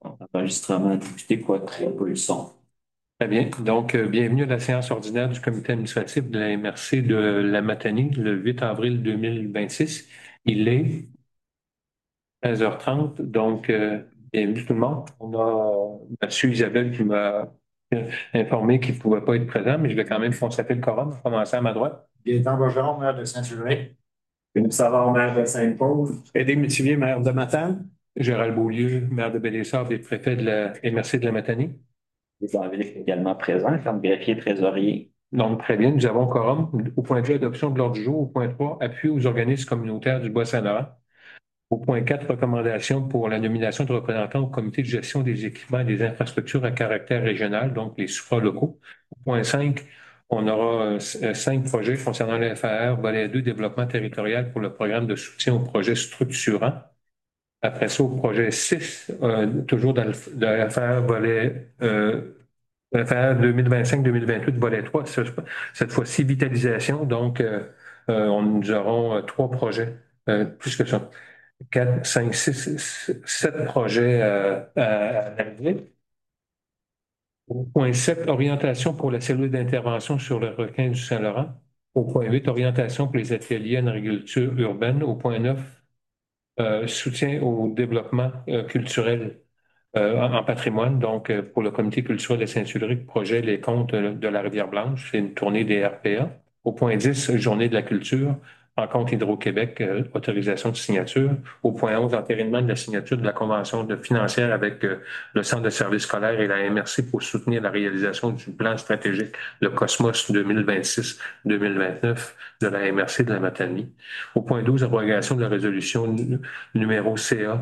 Enregistrement débuté, quoi, créer pas le son. Très bien. Donc, bienvenue à la séance ordinaire du comité administratif de la MRC de la Matanie, le 8 avril 2026. Il est 13h30. Donc, bienvenue tout le monde. On a M. Isabelle qui m'a informé qu'il ne pouvait pas être présent, mais je vais quand même constater le quorum. On va commencer à ma droite. Gaétan Bergeron, maire de Saint-Ulrich. Philippe Savard, maire de Saint-Paul. Édé Métivier, maire de Matane. Gérald Beaulieu, maire de Belessard et préfet de la MRC de la Matanie. Les Anglais également présents comme greffier trésorier. Donc, très bien. Nous avons quorum. Au point 2, adoption de l'ordre du jour. Au point 3, appui aux organismes communautaires du Bois-Saint-Laurent. Au point 4, recommandation pour la nomination de représentants au comité de gestion des équipements et des infrastructures à caractère régional, donc les supralocaux. Au point 5, on aura 5 projets concernant le FAR, volet 2, développement territorial pour le programme de soutien aux projets structurants. Après ça, au projet 6, toujours dans le FAR, volet FAR 2025-2028, volet 3, cette fois-ci vitalisation. Donc, nous aurons 3 projets, plus que ça. 4, 5, 6, 7 projets à l'année. Au point 7, orientation pour la cellule d'intervention sur le requin du Saint-Laurent. Au point 8, orientation pour les ateliers en agriculture urbaine. Au point 9, soutien au développement culturel en patrimoine. Donc, pour le comité culturel de Saint-Ulrich, projet Les Contes de la Rivière-Blanche, c'est une tournée des RPA. Au point 10, journée de la culture, rencontre Hydro-Québec, autorisation de signature. Au point 11, entérinement de la signature de la convention financière avec le Centre de services scolaires et la MRC pour soutenir la réalisation du plan stratégique, le Cosmos 2026-2029 de la MRC de la Matanie. Au point 12, abrogation de la résolution numéro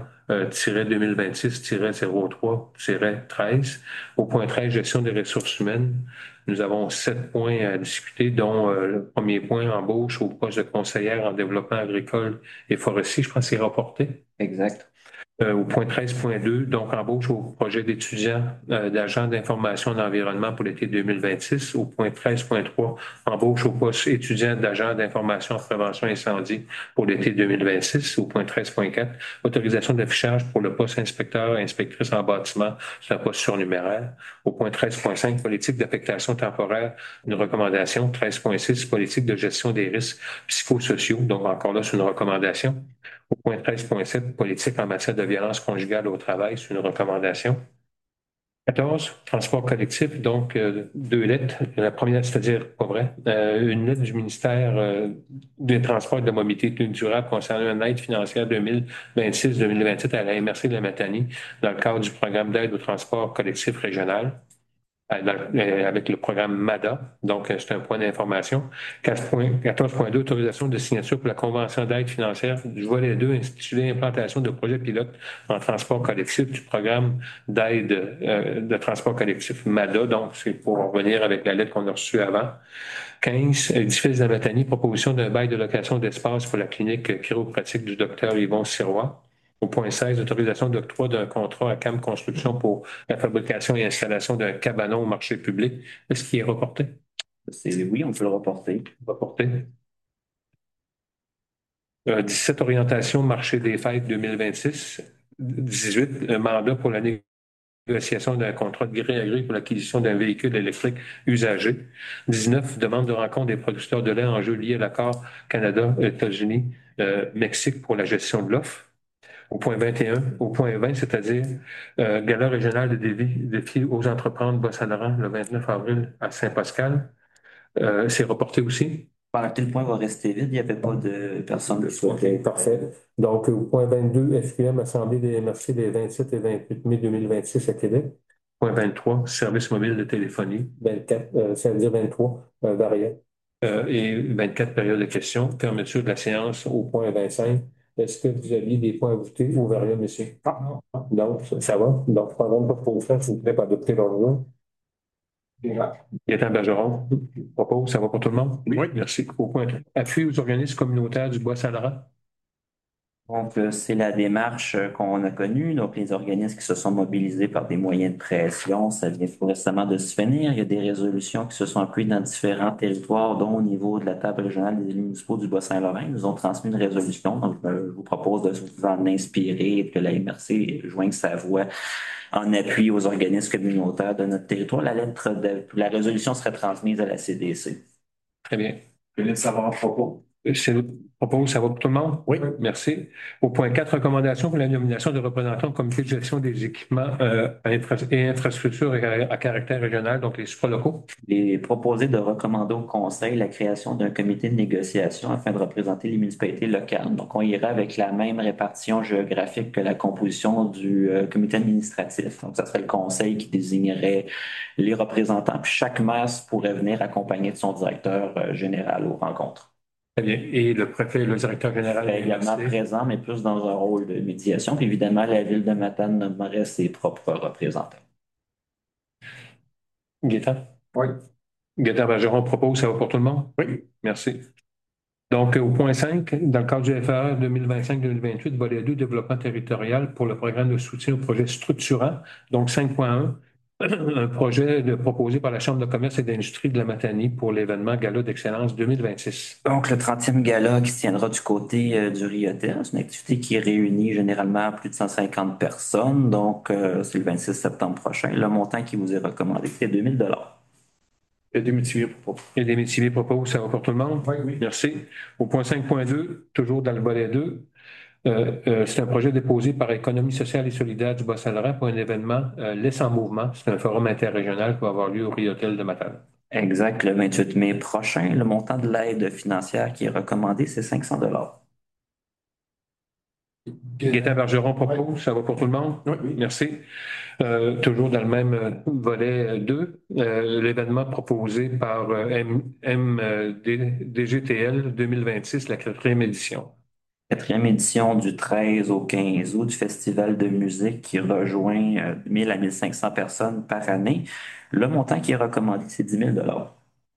CA-2026-03-13. Au point 13, gestion des ressources humaines. Nous avons 7 points à discuter, dont le premier point, embauche au poste de conseillère en développement agricole et forestier. Je pense que c'est rapporté. Exact. Au point 13.2, donc embauche au projet d'étudiant d'agent d'information de l'environnement pour l'été 2026. Au point 13.3, embauche au poste étudiant d'agent d'information en prévention incendie pour l'été 2026. Au point 13.4, autorisation d'affichage pour le poste inspecteur et inspectrice en bâtiment sur un poste surnuméraire. Au point 13.5, politique d'affectation temporaire, une recommandation. 13.6, politique de gestion des risques psychosociaux. Donc encore là, c'est une recommandation. Au point 13.7, politique en matière de violence conjugale au travail, c'est une recommandation. 14, transport collectif, donc 2 lettres. La première, c'est-à-dire, pas vrai, une lettre du ministère des Transports et de la Mobilité durable concernant une aide financière 2026-2027 à la MRC de la Matanie dans le cadre du programme d'aide au transport collectif régional avec le programme MADA. Donc, c'est un point d'information. 14.2, autorisation de signature pour la convention d'aide financière du volet 2 intitulé Implantation de projets pilotes en transport collectif du programme d'aide de transport collectif MADA. Donc, c'est pour revenir avec la lettre qu'on a reçue avant. 15, édifice de la Matanie, proposition d'un bail de location d'espace pour la clinique chiropratique du docteur Yvon Sirois. Au point 16, autorisation d'octroi d'un contrat à CAM Construction pour la fabrication et installation d'un cabanon au marché public. Est-ce qu'il est reporté? Oui, on peut le reporter. Reporté. 17, orientation marché des fêtes 2026. 18, mandat pour la négociation d'un contrat de gré à gré pour l'acquisition d'un véhicule électrique usagé. 19, demande de rencontre des producteurs de lait en jeu lié à l'accord Canada, États-Unis, Mexique pour la gestion de l'offre. Au point 21, au point 20, c'est-à-dire gala régional de défi aux entreprises Bas-Saint-Laurent le 29 avril à Saint-Pascal. C'est reporté aussi. Pendant que le point va rester vide, il n'y avait pas de personne de choix. OK, parfait. Donc, au point 22, FQM, Assemblée des MRC les 27 et 28 mai 2026 à Québec. Point 23, service mobile de téléphonie. 24, ça veut dire 23, variant. Et 24, période de questions. Fermeture de la séance au point 25. Est-ce que vous aviez des points à ajouter ou variants, monsieur? Non. Donc, ça va. Donc, pendant pas pour vous faire, s'il vous plaît, pour adopter l'ordre. Gaétan Bergeron, propose, ça va pour tout le monde? Oui. Merci. Au point. Appui aux organismes communautaires du Bois-Saint-Laurent. Donc, c'est la démarche qu'on a connue. Donc, les organismes qui se sont mobilisés par des moyens de pression, ça vient tout récemment de se finir. Il y a des résolutions qui se sont prises dans différents territoires, dont au niveau de la table régionale des élus municipaux du Bas-Saint-Laurent. Ils nous ont transmis une résolution. Donc, je vous propose de vous en inspirer et que la MRC joigne sa voix en appui aux organismes communautaires de notre territoire. La résolution serait transmise à la CDC. Très bien. Je voulais savoir à propos. C'est le propos, ça va pour tout le monde? Oui. Merci. Au point 4, recommandation pour la nomination de représentants au comité de gestion des équipements et infrastructures à caractère régional, donc les supralocaux. Il est proposé de recommander au Conseil la création d'un comité de négociation afin de représenter les municipalités locales. Donc, on ira avec la même répartition géographique que la composition du comité administratif. Donc, ça serait le Conseil qui désignerait les représentants. Puis chaque maire pourrait venir accompagné de son directeur général aux rencontres. Très bien. Et le préfet, le directeur général. Il est également présent, mais plus dans un rôle de médiation. Puis évidemment, la ville de Matane nommerait ses propres représentants. Gaétan? Oui. Gaétan Bergeron propose, ça va pour tout le monde? Oui. Merci. Donc, au point 5, dans le cadre du FAR 2025-2028, volet 2, développement territorial pour le programme de soutien aux projets structurants. Donc, 5.1, un projet proposé par la Chambre de commerce et d'industrie de la Matanie pour l'événement Gala d'excellence 2026. Donc, le 30e gala qui se tiendra du côté du Riotel, c'est une activité qui réunit généralement plus de 150 personnes. Donc, c'est le 26 septembre prochain. Le montant qui vous est recommandé, c'est 2000 $. Et des métiviers propos. Et des métiers proposent, ça va pour tout le monde? Oui, oui. Merci. Au point 5.2, toujours dans le volet 2, c'est un projet déposé par Économie sociale et solidaire du Bas-Saint-Laurent pour un événement Laisse en mouvement. C'est un forum interrégional qui va avoir lieu au Riotel de Matane. Exact, le 28 mai prochain. Le montant de l'aide financière qui est recommandé, c'est 500 $. Gaétan Bergeron propose, ça va pour tout le monde? Oui. Merci. Toujours dans le même volet 2, l'événement proposé par DGTL 2026, la 4e édition. 4e édition du 13 au 15 août du Festival de musique qui rejoint 1000 à 1500 personnes par année. Le montant qui est recommandé, c'est 10 000 $.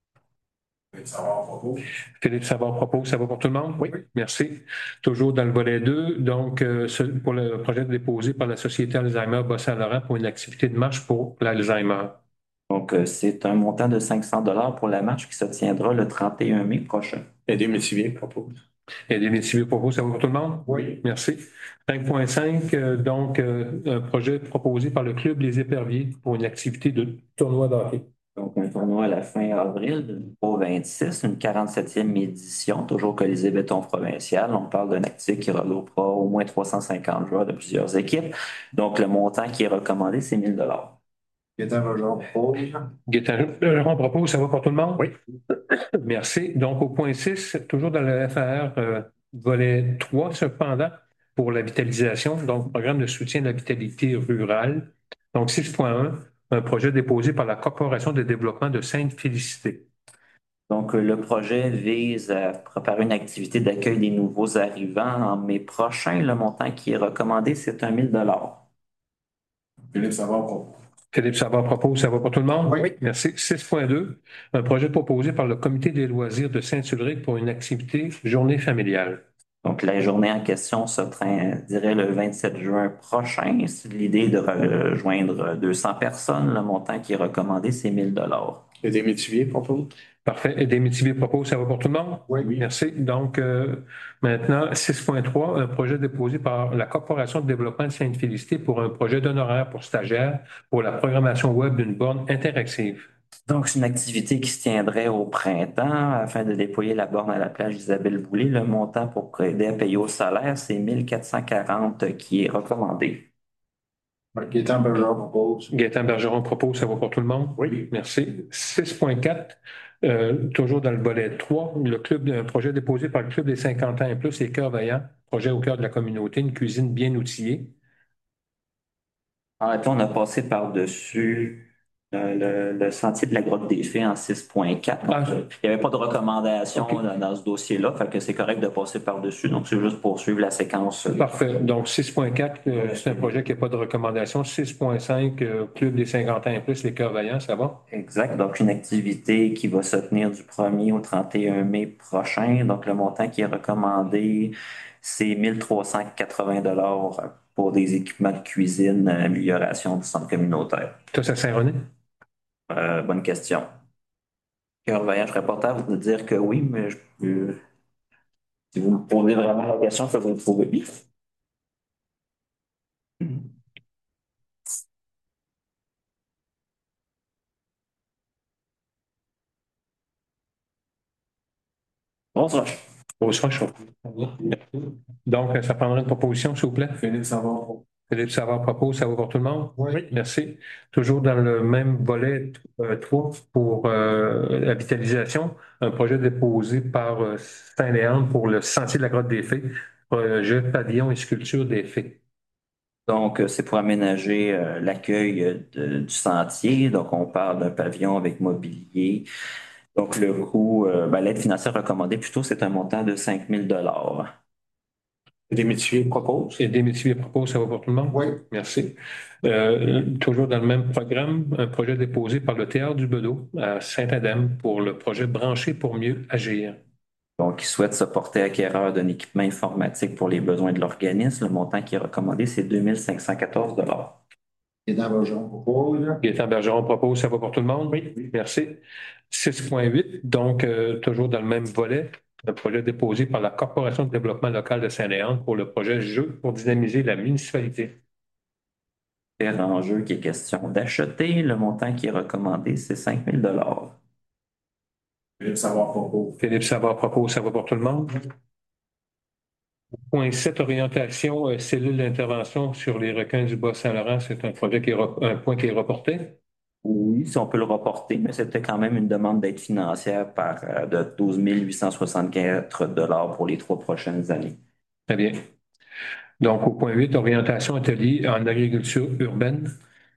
Philippe Savard propose, ça va pour tout le monde? Oui. Merci. Toujours dans le volet 2, donc pour le projet déposé par la Société Alzheimer Bas-Saint-Laurent pour une activité de marche pour l'Alzheimer. Donc, c'est un montant de 500 $ pour la marche qui se tiendra le 31 mai prochain. Et des métiviers propose. Et des métiers proposés, ça va pour tout le monde? Oui. Merci. 5.5, donc un projet proposé par le Club Les Éperviers pour une activité de tournoi de hockey. Donc, un tournoi à la fin avril, au 26, une 47e édition, toujours Colisée Béton Provincial. On parle d'un actif qui regroupera au moins 350 joueurs de plusieurs équipes. Donc, le montant qui est recommandé, c'est 1000 $. Gaétan Bergeron propose. Gaétan Bergeron propose, ça va pour tout le monde? Oui. Merci. Donc, au point 6, toujours dans le FAR, volet 3, cependant, pour la vitalisation, donc programme de soutien de la vitalité rurale. Donc, 6.1, un projet déposé par la Corporation de développement de Sainte-Félicité. Donc, le projet vise à préparer une activité d'accueil des nouveaux arrivants en mai prochain. Le montant qui est recommandé, c'est 1 000 $. Philippe Savard propose. Philippe Savard propose, ça va pour tout le monde? Oui. Merci. 6.2, un projet proposé par le Comité des loisirs de Saint-Ulrich pour une activité journée familiale. Donc, la journée en question se dirait le 27 juin prochain. C'est l'idée de rejoindre 200 personnes. Le montant qui est recommandé, c'est 1000 $. Et des métiviers propose. Parfait. Et des métiviers proposent, ça va pour tout le monde? Oui. Merci. Donc, maintenant, 6.3, un projet déposé par la Corporation de développement de Sainte-Félicité pour un projet d'honoraires pour stagiaires pour la programmation web d'une borne interactive. Donc, c'est une activité qui se tiendrait au printemps afin de déployer la borne à la plage Isabelle Boulay. Le montant pour aider à payer au salaire, c'est 1440 qui est recommandé. Gaétan Bergeron propose. Gaétan Bergeron propose, ça va pour tout le monde? Oui. Merci. 6.4, toujours dans le volet 3, un projet déposé par le Club des 50 ans et plus, les Cœurs Vaillants, projet au cœur de la communauté, une cuisine bien outillée. En fait, on a passé par-dessus le sentier de la Grotte des Fées en 6.4. Ah. Il n'y avait pas de recommandation OK. dans ce dossier-là, fait que c'est correct de passer par-dessus. Donc, c'est juste pour suivre la séquence. Parfait. Donc, 6.4, c'est un projet qui n'a pas de recommandation. 6.5, Club des 50 ans et plus, les Cœurs Vaillants, ça va? Exact. Donc, une activité qui va se tenir du 1er au 31 mai prochain. Donc, le montant qui est recommandé, c'est 1 380 $ pour des équipements de cuisine, amélioration du centre communautaire. Ça, c'est Saint-René? Bonne question. Cœur vaillant, je serais porté à vous dire que oui, mais si vous me posez vraiment la question, je peux vous le prouver. Bonsoir. Beauce-Roche. Donc, ça prendrait une proposition, s'il vous plaît. Philippe Savard. Philippe Savard propose, ça va pour tout le monde? Oui. Merci. Toujours dans le même volet 3 pour la vitalisation, un projet déposé par Saint-Léandre pour le Sentier de la Grotte des Fées, projet pavillon et sculpture des Fées. Donc, c'est pour aménager l'accueil du sentier. Donc, on parle d'un pavillon avec mobilier. Donc, le coût, l'aide financière recommandée plutôt, c'est un montant de 5 000 $. Des métiers proposent. Et des métiers proposent, ça va pour tout le monde? Oui. Merci. Toujours dans le même programme, un projet déposé par le Théâtre du Bedeau à Saint-Adème pour le projet Brancher pour mieux agir. Donc, ils souhaitent se porter acquéreur d'un équipement informatique pour les besoins de l'organisme. Le montant qui est recommandé, c'est 2 514 $. Gaétan Bergeron propose. Gaétan Bergeron propose, ça va pour tout le monde? Oui. Merci. 6.8, donc toujours dans le même volet, un projet déposé par la Corporation de développement local de Saint-Léandre pour le projet Jeux pour dynamiser la municipalité. En jeu qui est question d'acheter. Le montant qui est recommandé, c'est 5 000 $. Philippe Savard propose. Philippe Savard propose, ça va pour tout le monde? Point 7, orientation, cellule d'intervention sur les requins du Bas-Saint-Laurent, c'est un projet un point qui est reporté. Oui, si on peut le reporter, mais c'était quand même une demande d'aide financière de 12 864 $ pour les 3 prochaines années. Très bien. Donc, au point 8, orientation atelier en agriculture urbaine.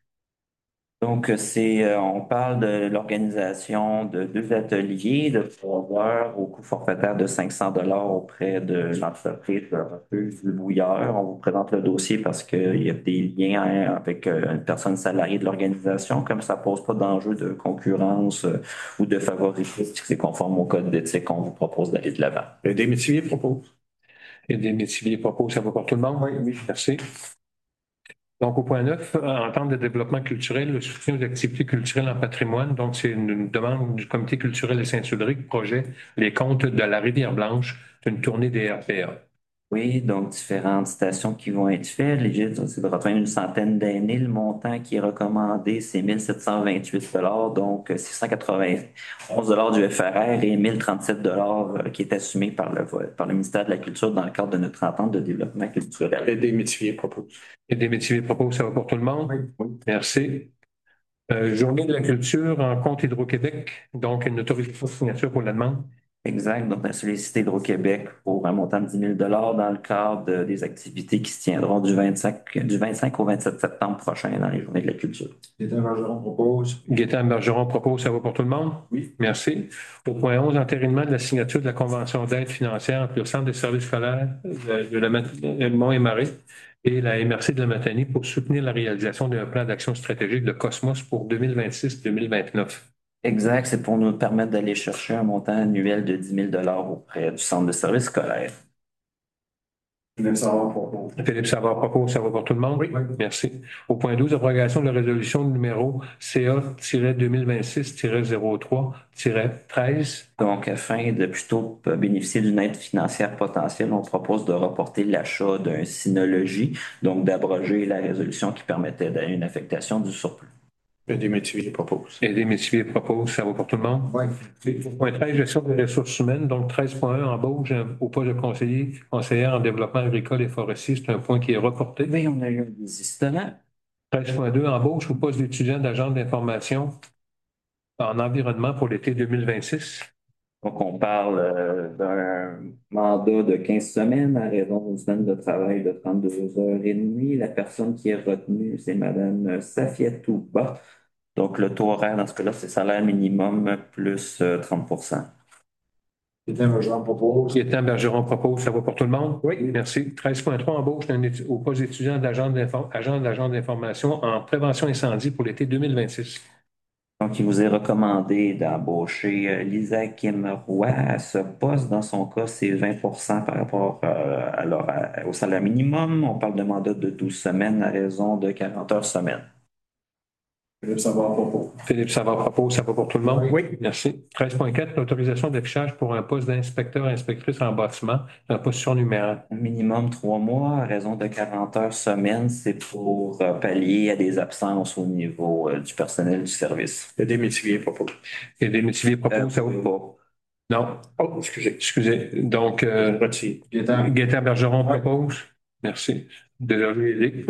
Donc, on parle de l'organisation de 2 ateliers de 3 heures au coût forfaitaire de 500 $ auprès de l'entreprise du Bouilleur. On vous présente le dossier parce qu'il y a des liens avec une personne salariée de l'organisation. Comme ça ne pose pas d'enjeu de concurrence ou de favoritisme, c'est conforme au code d'éthique qu'on vous propose d'aller de l'avant. Et des métiers proposent. Et des métiers proposent, ça va pour tout le monde? Oui. Merci. Donc, au point 9, entente de développement culturel, le soutien aux activités culturelles en patrimoine. Donc, c'est une demande du Comité culturel de Saint-Sulric, projet Les Contes de la Rivière-Blanche, une tournée des RPA. Oui, donc différentes stations qui vont être faites. L'Égypte, c'est de rejoindre une centaine d'années. Le montant qui est recommandé, c'est 1 728 $, donc 691 $ du FRR et 1 037 $ qui est assumé par le ministère de la Culture dans le cadre de notre entente de développement culturel. Et des métiers proposent. Et des métiers proposent, ça va pour tout le monde? Oui. Merci. Journée de la culture en compte Hydro-Québec, donc une autorisation de signature pour la demande. Exact. Donc, on a sollicité Hydro-Québec pour un montant de 10 000 $ dans le cadre des activités qui se tiendront du 25 au 27 septembre prochain dans les Journées de la culture. Gaétan Bergeron propose. Gaétan Bergeron propose, ça va pour tout le monde? Oui. Merci. Au point 11, entérinement de la signature de la convention d'aide financière entre le Centre de services scolaires de la Mont-et-Marais et la MRC de la Matanie pour soutenir la réalisation d'un plan d'action stratégique de Cosmos pour 2026-2029. Exact, c'est pour nous permettre d'aller chercher un montant annuel de 10 000 $ auprès du centre de services scolaires. Philippe Savard propose. Philippe Savard propose, ça va pour tout le monde? Oui. Merci. Au point 12, abrogation de la résolution numéro CA-2026-03-13. Donc, afin de plutôt bénéficier d'une aide financière potentielle, on propose de reporter l'achat d'un Synology, donc d'abroger la résolution qui permettait une affectation du surplus. Et des métiers proposent. Et des métiers proposent, ça va pour tout le monde? Oui. Point 13, gestion des ressources humaines. Donc, 13.1, embauche au poste de conseillère en développement agricole et forestier. C'est un point qui est reporté. Oui, on a eu un désistement. 13.2, embauche au poste d'étudiant d'agent d'information en environnement pour l'été 2026. Donc, on parle d'un mandat de 15 semaines à raison d'une semaine de travail de 32 h 30. La personne qui est retenue, c'est Mme Safiatou Ba. Donc, le taux horaire dans ce cas-là, c'est salaire minimum plus 30 %. Gaétan Bergeron propose. Gaétan Bergeron propose, ça va pour tout le monde? Oui. Merci. 13.3, embauche au poste d'étudiant agent d'agent d'information en prévention incendie pour l'été 2026. Donc, il vous est recommandé d'embaucher Lisa Kim Roy à ce poste. Dans son cas, c'est 20 par rapport au salaire minimum. On parle de mandat de 12 semaines à raison de 40 heures semaine. Philippe Savard propos. Philippe Savard propose, ça va pour tout le monde? Oui. Merci. 13.4, l'autorisation d'affichage pour un poste d'inspecteur et inspectrice en bâtiment, un poste surnuméraire. Minimum 3 mois à raison de 40 heures semaine. C'est pour pallier à des absences au niveau du personnel du service. Et des métiviers propos. Et des métiers proposent, ça va Pas. Non. Oh, excusez. Excusez. Donc, Retiré. Gaétan Bergeron propose. Merci. Désolé.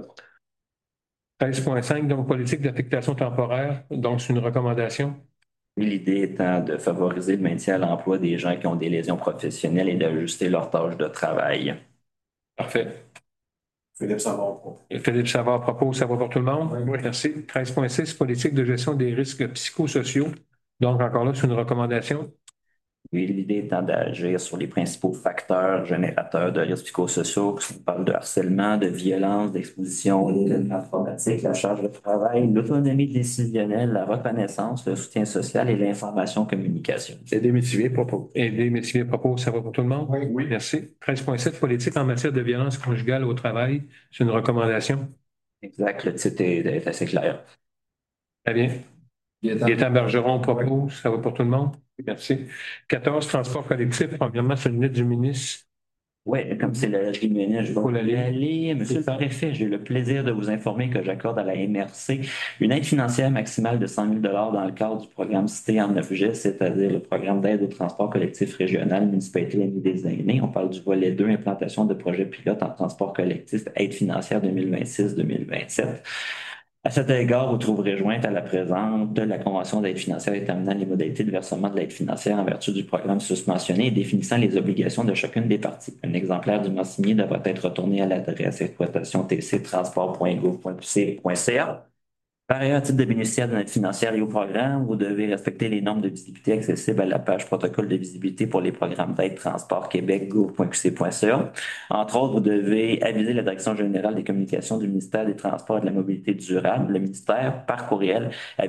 13.5, donc politique d'affectation temporaire. Donc, c'est une recommandation. L'idée étant de favoriser le maintien à l'emploi des gens qui ont des lésions professionnelles et d'ajuster leurs tâches de travail. Parfait. Philippe Savard propos. Et Philippe Savard propose, ça va pour tout le monde? Oui. Merci. 13.6, politique de gestion des risques psychosociaux. Donc, encore là, c'est une recommandation. Oui, l'idée étant d'agir sur les principaux facteurs générateurs de risques psychosociaux. On parle de harcèlement, de violence, d'exposition aux événements traumatiques, la charge de travail, l'autonomie décisionnelle, la reconnaissance, le soutien social et l'information communication. Et des métiviers propos. Et des métiers proposent, ça va pour tout le monde? Oui. Merci. 13.7, politique en matière de violence conjugale au travail. C'est une recommandation. Exact, le titre est assez clair. Très bien. Gaétan Bergeron propose, ça va pour tout le monde? Merci. 14, transport collectif. Premièrement, c'est une lettre du ministre. Oui, comme c'est la réunion, je Faut vais y l'aller. aller. Monsieur le préfet, j'ai le plaisir de vous informer que j'accorde à la MRC une aide financière maximale de 100 000 dans le cadre du programme Cité en 9G, c'est-à-dire le programme d'aide au transport collectif régional Municipalité Amis des Aînés. On parle du volet 2, implantation de projets pilotes en transport collectif, aide financière 2026-2027. À cet égard, vous trouverez jointe à la présente la Convention d'aide financière déterminant les modalités de versement de l'aide financière en vertu du programme susmentionné et définissant les obligations de chacune des parties. Un exemplaire du signé devra être retourné à l'adresse exploitation tctransport.gouv.qc.ca. Par ailleurs, à titre de bénéficiaire de l'aide financière et au programme, vous devez respecter les normes de visibilité accessibles à la page protocole de visibilité pour les programmes d'aide transport Québec, gouv.qc.ca. Entre autres, vous devez aviser la Direction générale des communications du ministère des Transports et de la Mobilité durable, le ministère, par courriel à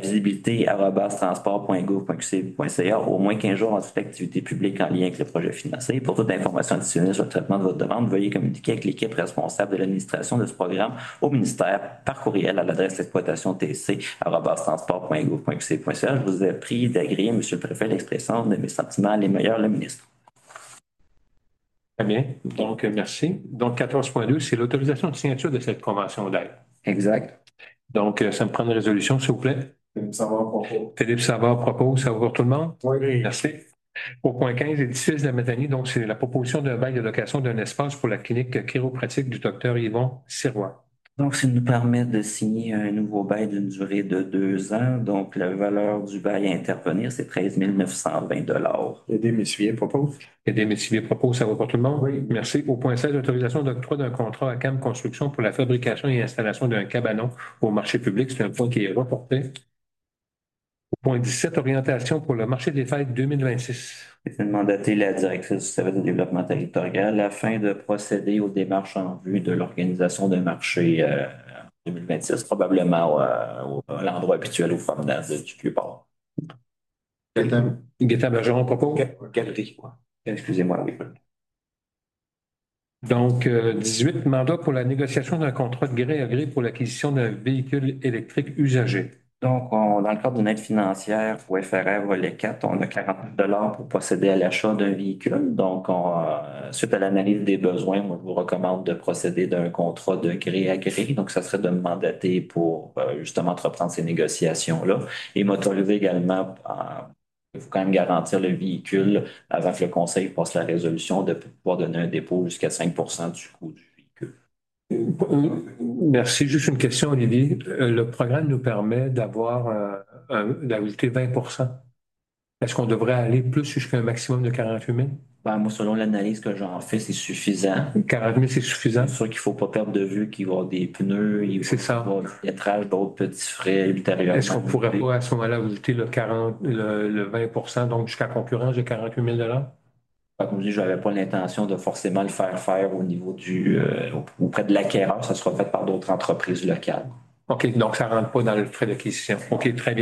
visibilité@transport.gouv.qc.ca au moins 15 jours en toute activité publique en lien avec le projet financé. Pour toute information additionnelle sur le traitement de votre demande, veuillez communiquer avec l'équipe responsable de l'administration de ce programme au ministère par courriel à l'adresse exploitation tc@transport.gouv.qc.ca. Je vous ai pris d'agréer, Monsieur le Préfet, l'expression de mes sentiments les meilleurs, le ministre. Très bien. Donc, merci. Donc, 14.2, c'est l'autorisation de signature de cette convention d'aide. Exact. Donc, ça me prend une résolution, s'il vous plaît. Philippe Savard propos. Philippe Savard propose, ça va pour tout le monde? Oui. Merci. Au point 15, édifice de la Matanie, donc c'est la proposition d'un bail de location d'un espace pour la clinique chiropratique du docteur Yvon Sirois. Donc, ça nous permet de signer un nouveau bail d'une durée de 2 ans. Donc, la valeur du bail à intervenir, c'est 13 920 Et des métiviers propos. Et des métiers proposent, ça va pour tout le monde? Oui. Merci. Au point 16, autorisation d'octroi d'un contrat à CAM Construction pour la fabrication et installation d'un cabanon au marché public. C'est un point qui est reporté. Au point 17, orientation pour le marché des fêtes 2026. C'est de mandater la directrice du service de développement territorial afin de procéder aux démarches en vue de l'organisation d'un marché en 2026, probablement à l'endroit habituel au promenade du Vieux-Port. Gaétan Bergeron propose? Galerie. Excusez-moi, oui. Donc, 18, mandat pour la négociation d'un contrat de gré à gré pour l'acquisition d'un véhicule électrique usagé. Donc, dans le cadre d'une aide financière pour FRR volet 4, on a 40 000 pour procéder à l'achat d'un véhicule. Donc, suite à l'analyse des besoins, moi, je vous recommande de procéder d'un contrat de gré à gré. Donc, ça serait de me mandater pour justement entreprendre ces négociations-là et m'autoriser également il faut quand même garantir le véhicule avant que le conseil passe la résolution de pouvoir donner un dépôt jusqu'à 5 du coût du véhicule. Merci. Juste une question, Olivier. Le programme nous permet d'ajouter 20 %. Est-ce qu'on devrait aller plus jusqu'à un maximum de 48 000? Ben, moi, selon l'analyse que j'en fais, c'est suffisant. 40 000, c'est suffisant? C'est sûr qu'il ne faut pas perdre de vue qu'il va y avoir des pneus, il va y avoir du lettrage, d'autres petits frais ultérieurs. Est-ce qu'on ne pourrait pas à ce moment-là ajouter le 20 % donc jusqu'à concurrence de 48 000 $? Comme je dis, je n'avais pas l'intention de forcément le faire au niveau auprès de l'acquéreur. Ça sera fait par d'autres entreprises locales. OK, donc ça ne rentre pas dans le frais d'acquisition. OK, très bien.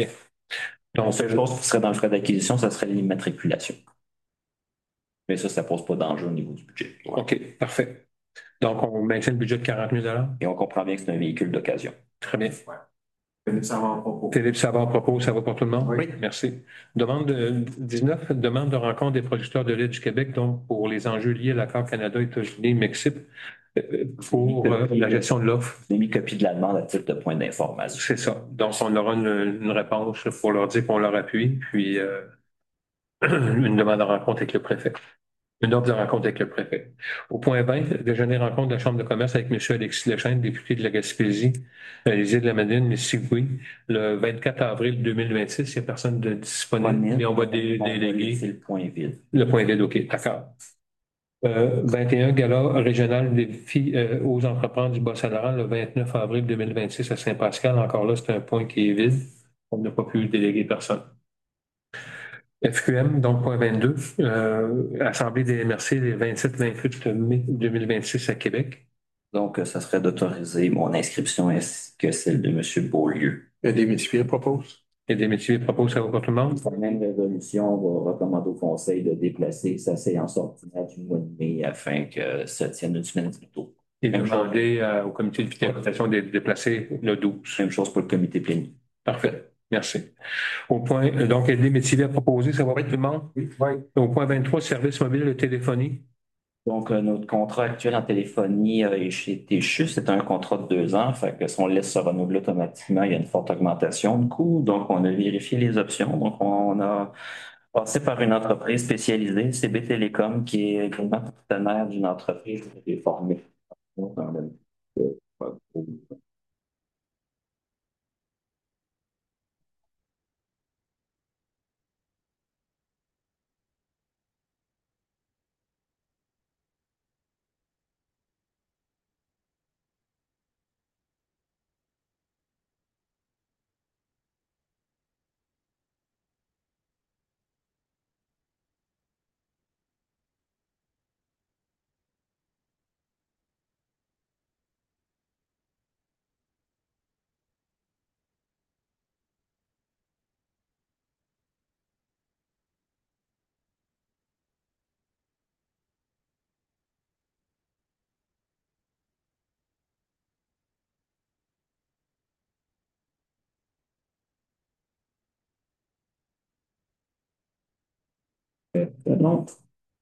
Donc, la seule chose qui serait dans le frais d'acquisition, ça serait l'immatriculation. Mais ça ne pose pas d'enjeu au niveau du budget. OK, parfait. Donc, on maintient le budget de 40 000 Et on comprend bien que c'est un véhicule d'occasion. Très bien. Philippe Savard propos. Philippe Savard propose, ça va pour tout le monde? Oui. Merci. Demande de 19, demande de rencontre des producteurs de lait du Québec, donc pour les enjeux liés à l'accord Canada, États-Unis, Mexique, pour la gestion de l'offre. J'ai mis copie de la demande à titre de point d'information. C'est ça. Donc, on aura une réponse pour leur dire qu'on leur appuie, puis une demande de rencontre avec le préfet. Une offre de rencontre avec le préfet. Au point 20, déjeuner rencontre de la Chambre de commerce avec M. Alexis Lechêne, député de la Gaspésie, les îles de la Madeleine, Mississippi, le 24 avril 2026. Il n'y a personne de disponible, mais on va déléguer. C'est le point vide. Le point vide, OK, d'accord. 21, gala régional des défis aux entreprises du Bas-Saint-Laurent, le 29 avril 2026 à Saint-Pascal. Encore là, c'est un point qui est vide. On n'a pas pu déléguer personne. FQM, donc point 22, Assemblée des MRC les 27-28 mai 2026 à Québec. Donc, ça serait d'autoriser mon inscription ainsi que celle de M. Beaulieu. Et des métiers proposent. Et des métiers proposent ça va pour tout le monde? La même résolution va recommander au Conseil de déplacer sa séance ordinaire du mois de mai afin que ça tienne une semaine plus tôt. Et demander au comité de vérification de déplacer le 12. Même chose pour le comité plénier. Parfait. Merci. Au point, donc, aider métiers à proposer, ça va pour tout le monde? Oui. Au point 23, service mobile de téléphonie. Donc, notre contrat actuel en téléphonie est chez Téchu. C'est un contrat de 2 ans. Fait que si on laisse se renouveler automatiquement, il y a une forte augmentation de coût. Donc, on a vérifié les options. Donc, on a passé par une entreprise spécialisée, CB Télécom, qui est également partenaire d'une entreprise qui est formée. Non.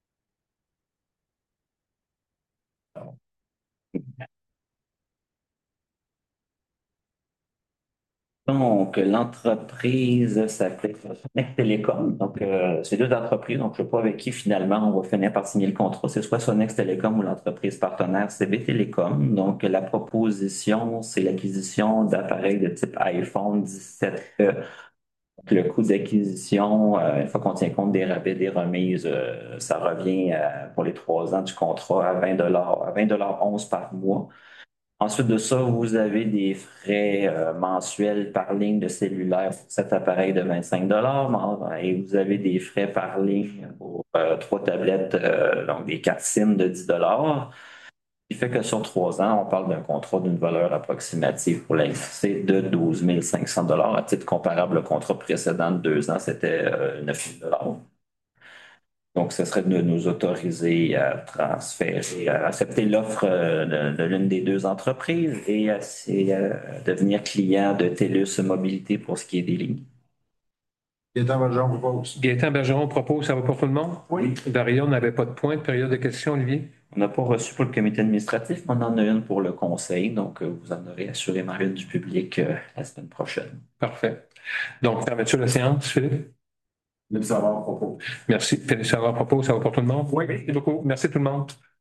Donc, l'entreprise s'appelle Sonnex Télécom. Donc, c'est deux entreprises. Donc, je ne sais pas avec qui finalement on va finir par signer le contrat. C'est soit Sonnex Télécom ou l'entreprise partenaire CB Télécom. Donc, la proposition, c'est l'acquisition d'appareils de type iPhone 17E. Donc, le coût d'acquisition, une fois qu'on tient compte des rabais, des remises, ça revient pour les 3 ans du contrat à 20 à 20,11 par mois. Ensuite de ça, vous avez des frais mensuels par ligne de cellulaire pour cet appareil de 25 et vous avez des frais par ligne pour 3 tablettes, donc des 4 SIM de 10 Ce qui fait que sur 3 ans, on parle d'un contrat d'une valeur approximative pour l'INSEE de 12 500 À titre comparable, le contrat précédent de 2 ans, c'était 9 000 Donc, ce serait de nous autoriser à transférer, à accepter l'offre de l'une des deux entreprises et à devenir client de TELUS Mobilité pour ce qui est des lignes. Gaétan Bergeron propose. Gaétan Bergeron propose, ça va pour tout le monde? Oui. Daria, on n'avait pas de point de période de questions, Olivier? On n'a pas reçu pour le comité administratif, mais on en a une pour le conseil. Donc, vous en aurez assurément une du public la semaine prochaine. Parfait. Donc, fermeture de la séance, Philippe? Philippe Savard propose. Merci. Philippe Savard propose, ça va pour tout le monde? Oui. Merci beaucoup. Merci tout le monde.